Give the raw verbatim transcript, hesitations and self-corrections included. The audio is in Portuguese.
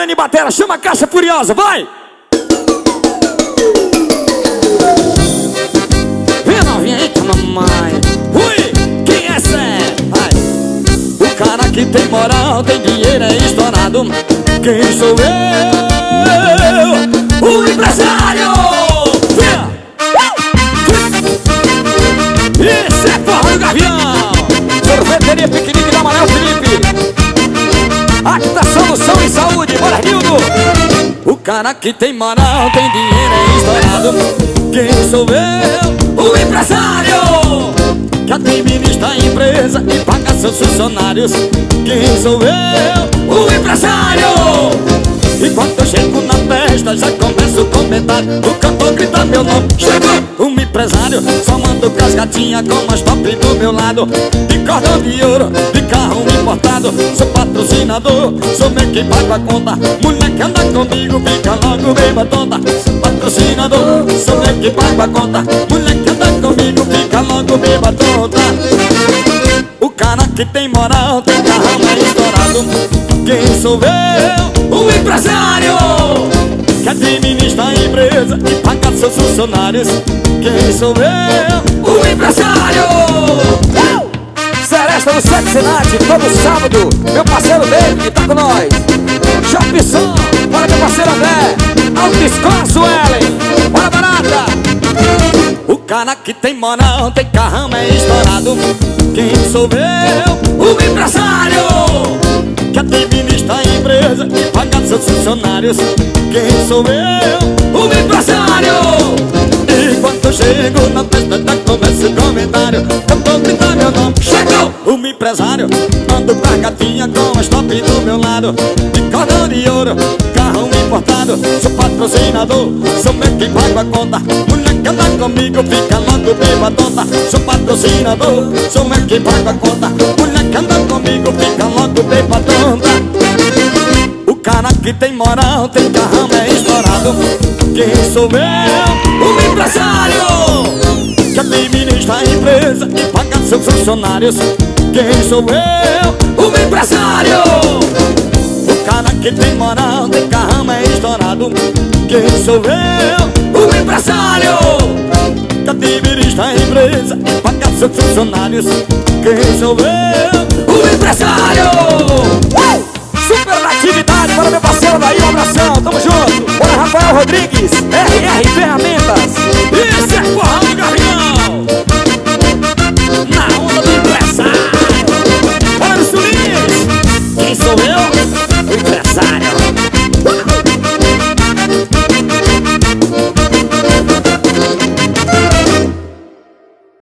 Dani Batera, chama a Caixa Furiosa, vai! Vem novinha aí com a mamãe. Ui, quem é essa? Vai. O cara que tem moral, tem dinheiro, é estourado. Quem sou eu? O empresário! Isso é Forró do Gavião! Sorveteria Piquenique da Amarelo Felipe. Aqui tá solução em saúde, bora Nildo! O cara que tem moral, tem dinheiro, é estourado. Quem sou eu? O empresário! Que administra a empresa e paga seus funcionários. Quem sou eu? O empresário! E quando eu chego na festa já começo o comentário. O cantor grita meu nome, chegou um empresário. Só mando com as gatinhas com as top do meu lado. De cordão de ouro, de carro importado. Sou patrocinador, sou meio que pago a conta. Mulher que anda comigo fica logo beba tonta. Sou patrocinador, sou meio que pago a conta. Mulher que anda comigo fica logo beba tonta. O cara que tem moral, tem carro mais estourado. Quem sou eu? O empresário! Que administra a empresa e paga seus funcionários. Quem sou eu? O empresário! Uh! Seresta no Sete Senate, todo sábado. Meu parceiro David tá com nós. Jopson, bora meu parceiro André. Autoescola Suelen, bora barata. O cara que tem moral, tem carrão, é estourado. Quem sou eu? O empresário! Que administra a empresa e paga seus funcionários. Quem sou eu? O empresário! E quando eu chego na festa já começa o comentário. Cantou gritar meu nome, chegou o empresário. Ando com a gatinha com as top do meu lado. De cordão de ouro, carro importado. Sou patrocinador, sou meio que pago a conta. Mulher que anda comigo fica logo beba tonta. Sou patrocinador, sou meio que pago a conta. Mulher que anda comigo fica logo beba tonta. O cara que tem moral, tem carrão, é estourado. Quem sou eu? O empresário! Que administra a empresa e paga seus funcionários. Quem sou eu? O empresário! O cara que tem moral, tem carrão, é estourado. Quem sou eu? O empresário! Que administra a empresa e paga seus funcionários. Quem sou eu? O empresário! Uh! Superatividade para meu parceiro daí, um abração, tamo junto. Bora Rafael Rodrigues, R R Ferramenta.